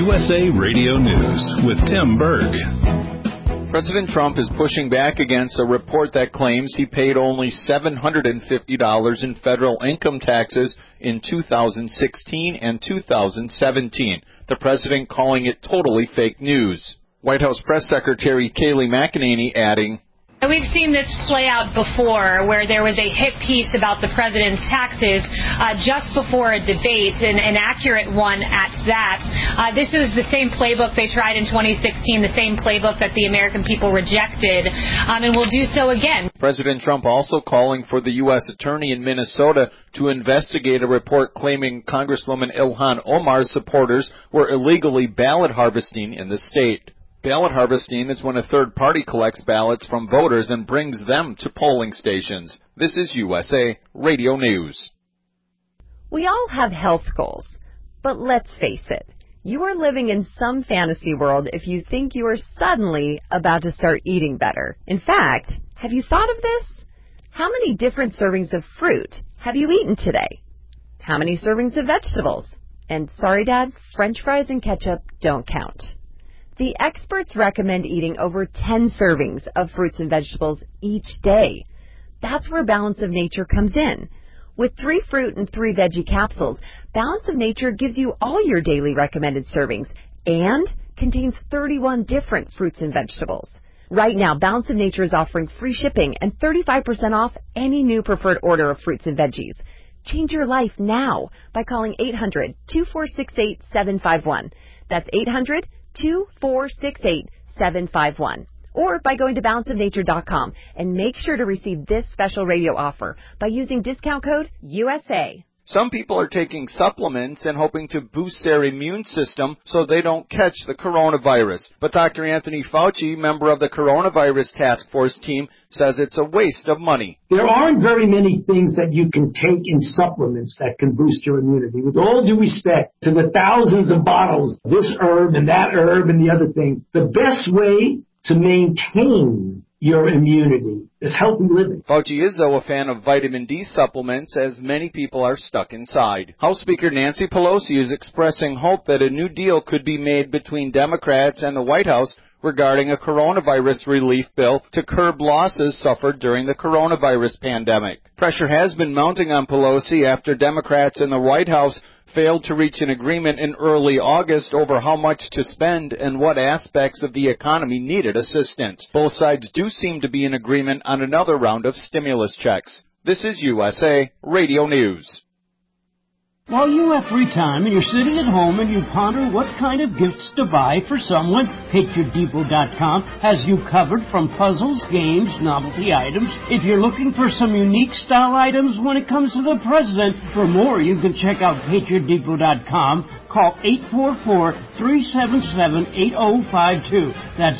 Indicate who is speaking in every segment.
Speaker 1: USA Radio News with Tim Berg.
Speaker 2: President Trump is pushing back against a report that claims he paid only $750 in federal income taxes in 2016 and 2017. The president calling it totally fake news. White House Press Secretary Kayleigh McEnany adding,
Speaker 3: "We've seen this play out before, where there was a hit piece about the president's taxes just before a debate, an accurate one at that. This is the same playbook they tried in 2016, the same playbook that the American people rejected, and will do so again."
Speaker 2: President Trump also calling for the U.S. Attorney in Minnesota to investigate a report claiming Congresswoman Ilhan Omar's supporters were illegally ballot harvesting in the state. Ballot harvesting is when a third party collects ballots from voters and brings them to polling stations. This is USA Radio News.
Speaker 4: We all have health goals, but let's face it, you are living in some fantasy world if you think you are suddenly about to start eating better. In fact, have you thought of this? How many different servings of fruit have you eaten today? How many servings of vegetables? And sorry, Dad, French fries and ketchup don't count. The experts recommend eating over 10 servings of fruits and vegetables each day. That's where Balance of Nature comes in. With 3 fruit and 3 veggie capsules, Balance of Nature gives you all your daily recommended servings and contains 31 different fruits and vegetables. Right now, Balance of Nature is offering free shipping and 35% off any new preferred order of fruits and veggies. Change your life now by calling 800-2468-751. That's 800-2468-751. Or by going to balanceofnature.com and make sure to receive this special radio offer by using discount code USA.
Speaker 2: Some people are taking supplements and hoping to boost their immune system so they don't catch the coronavirus. But Dr. Anthony Fauci, member of the coronavirus task force team, says it's a waste of money.
Speaker 5: There aren't very many things that you can take in supplements that can boost your immunity. With all due respect to the thousands of bottles, this herb and that herb and the other thing, the best way to maintain your immunity is healthy living.
Speaker 2: Fauci is, though, a fan of vitamin D supplements, as many people are stuck inside. House Speaker Nancy Pelosi is expressing hope that a new deal could be made between Democrats and the White House regarding a coronavirus relief bill to curb losses suffered during the coronavirus pandemic. Pressure has been mounting on Pelosi after Democrats in the White House failed to reach an agreement in early August over how much to spend and what aspects of the economy needed assistance. Both sides do seem to be in agreement on another round of stimulus checks. This is USA Radio News.
Speaker 6: While you have free time and you're sitting at home and you ponder what kind of gifts to buy for someone, PatriotDepot.com has you covered from puzzles, games, novelty items. If you're looking for some unique style items when it comes to the president, for more you can check out PatriotDepot.com. Call 844-377-8052. That's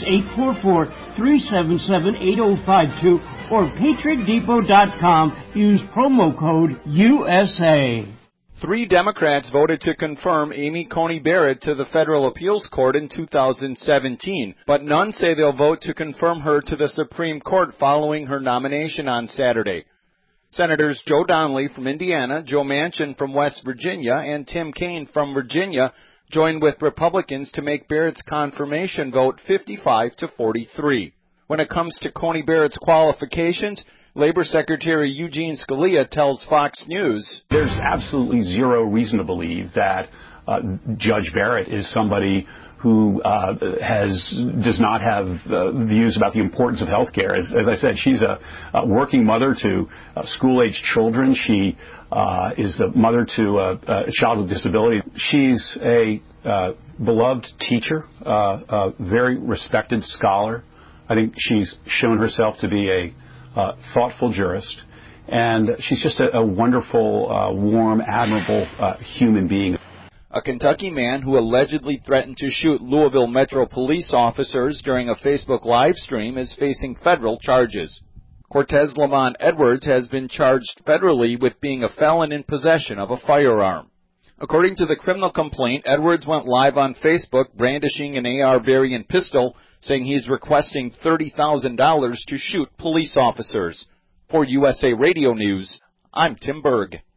Speaker 6: 844-377-8052 or PatriotDepot.com. Use promo code USA.
Speaker 2: 3 Democrats voted to confirm Amy Coney Barrett to the Federal Appeals Court in 2017, but none say they'll vote to confirm her to the Supreme Court following her nomination on Saturday. Senators Joe Donnelly from Indiana, Joe Manchin from West Virginia, and Tim Kaine from Virginia joined with Republicans to make Barrett's confirmation vote 55-43. When it comes to Coney Barrett's qualifications, Labor Secretary Eugene Scalia tells Fox News,
Speaker 7: "There's absolutely zero reason to believe that Judge Barrett is somebody who does not have views about the importance of health care. As I said, she's a working mother to school-age children. She is the mother to a child with disability. She's a beloved teacher, a very respected scholar. I think she's shown herself to be a thoughtful jurist, and she's just a wonderful, warm, admirable human being."
Speaker 2: A Kentucky man who allegedly threatened to shoot Louisville Metro police officers during a Facebook live stream is facing federal charges. Cortez Lamont Edwards has been charged federally with being a felon in possession of a firearm. According to the criminal complaint, Edwards went live on Facebook brandishing an AR variant pistol, saying he's requesting $30,000 to shoot police officers. For USA Radio News, I'm Tim Berg.